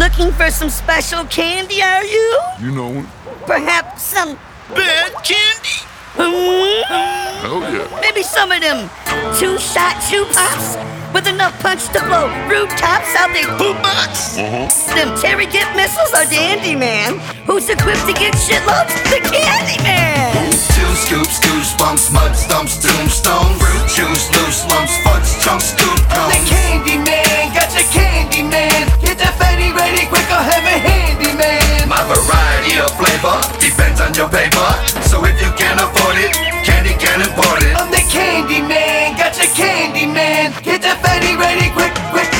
Looking for some special candy, are you? You know it. Perhaps some Bad candy? Hell yeah. maybe some of them two-shot chew pops with enough punch to blow rooftops out they Poop box? Them Terry Dip missiles are Dandy Man. Who's equipped to get shitloads? The Candy Man. 2 scoops, goosebumps, mud stumps, tombstone, fruit juice, loose lumps, fudge chunks, scoop cones. The Candy Man, got your Candy Man. Get that fatty ready quick, I'll have a handy man. My variety of flavor depends on your paper. So if you can't afford it, candy can import it. I'm the Candy Man, got your Candy Man. Get that fatty ready quick, quick.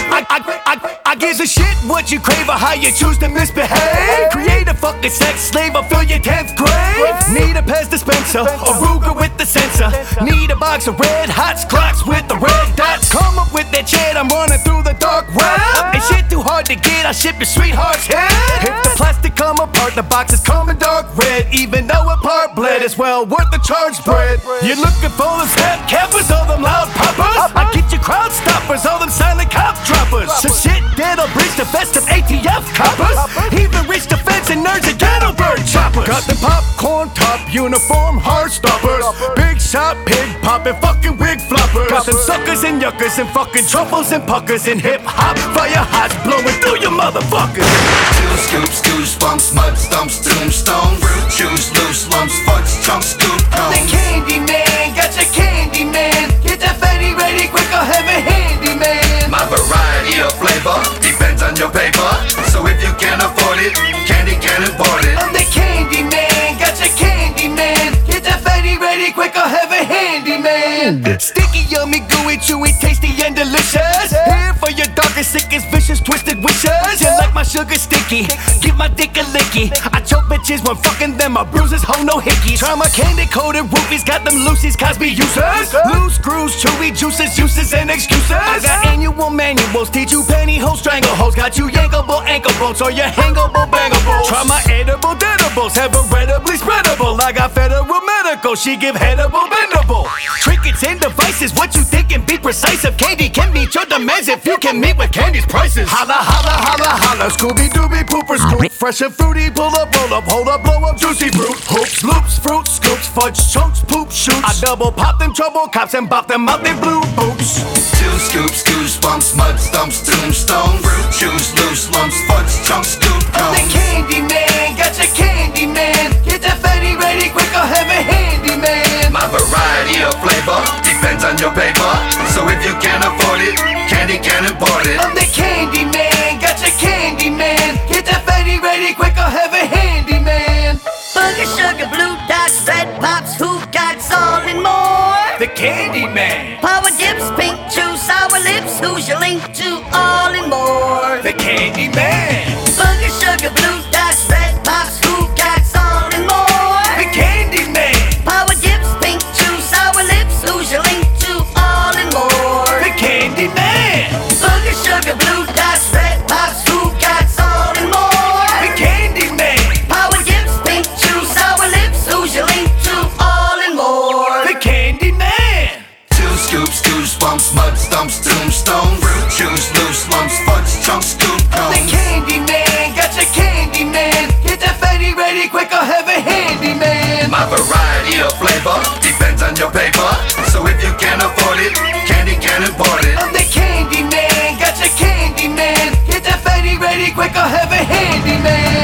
I gives a shit what you crave or how you choose to misbehave. Create a fucking sex slave or fill your 10th grave. Need a Pez dispenser, a Ruger with the sensor. Need a box of red hots, clocks with the red dots. Come up with that shit, I'm running through the dark web. Ain't shit too hard to get, I ship your sweetheart's head. If the plastic come apart, the boxes come in dark red. Even though a part bled, it's well worth the charge bread. You're looking for them snap cappers, all them loud poppers. I get your crowd stoppers, all them silent cop droppers. Some shit that'll breach the vest of ATF coppers. Even reach the fence and nerds and ghetto bird choppers. Got the popcorn top, uniform hard stoppers. Big shot, pig poppin', fucking wig floppers. Got them suckers and yuckers and fucking truffles and puckers and hip hop fire hots blowing through your motherfuckers. 2 scoops, goosebumps, mud stumps, tombstone, fruit juice, loose lumps, fudge chunks, scoop The cones. Candy Man, got your Candy Man. Get that fatty ready quick, I'll have a handy man. My variety of flavor depends on your paper. So if you can't afford it, candy can import it. I'm the Candy Man, got your Candy Man. Get that fatty ready quick, I'll have a handy man. Sticky, yummy, gooey, chewy, tasty and delicious. Here for your darkest, sickest, vicious, twisted wishes. You like my sugar sticky, give my dick a licky. I choke bitches when fucking them, my bruises hold no hickeys. Try my candy coated roofies, got them loosies, Cosby users. Loose screws, chewy juices, uses and excuses. I got annual manuals, teach you pantyhose, strangleholes. Got you yankable ankle bones or your hangable bangables. Try my edible edibles, heredably spreadable. I got federal medical, she give headable bendable. Trinkets and devices, what you think and be precise. If candy can meet your demands, if you can meet with candy's prices. Holla, holla, holla, holla, Scooby Dooby pooper scoop. Fresh and fruity, pull up, roll up, hold up, blow up, juicy fruit. Hoops, loops, fruit scoops, fudge chunks, poop shoots. I double pop them trouble cops and bop them out they blue boots. 2 scoops, goosebumps, mud stumps, tombstone, fruit juice, loose lumps, fudge chunks, scoop The cones. Candy Man, got your Candy Man. Get that fatty ready quick, I'll have a handy man. My variety of flavor depends on your paper. So if you can't afford it, candy can import it. I'm the Candy Man, got your Candy Man. Get that fatty ready quick, I'll have a handy man. Booger, sugar, blue dots, red pops, who got all and more? The Candy Man, Power dips, pink juice, sour lips, who's your link to all and more? the Candy Man, Booger, sugar, blue dots, red pops, who got all and more? the Candy Man, Power dips, pink juice, sour lips, who's your link to all and more? the Candy Man, Booger, sugar, blue dots, red pops, who got all and more? the Candy Man, Power dips, pink juice, sour lips, who's your link to all and more? the Candy Man. 2 scoops, goosebumps, mud stumps, tombstone, fruit juice, loose lumps, fudge chunks, scoop The cones. Candy Man, got your Candy Man. Get that fatty ready quick, I'll have a handy man. My variety of flavor depends on your paper. So if you can't afford it, candy can import it. I'm the Candy Man, got your Candy Man. Get that fatty ready quick, I'll have a handy man.